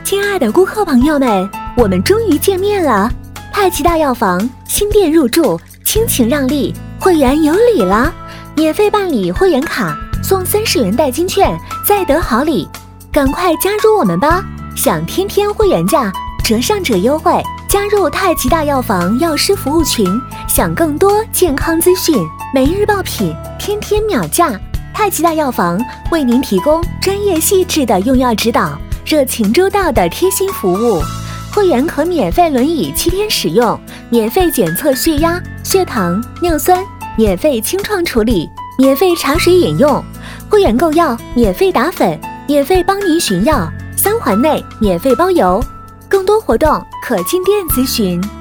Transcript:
亲爱的顾客朋友们，我们终于见面了！太极大药房新店入驻，倾情让利，会员有礼了！免费办理会员卡，送30元代金券，再得好礼！赶快加入我们吧！享天天会员价，折上者优惠！加入太极大药房药师服务群，享更多健康资讯，每日爆品，天天秒价！太极大药房为您提供专业细致的用药指导，热情周到的贴心服务。会员可免费轮椅7天使用，免费检测血压、血糖、尿酸，免费清创处理，免费茶水饮用。会员购药免费打粉，免费帮您寻药，3环内免费包邮。更多活动可进店咨询。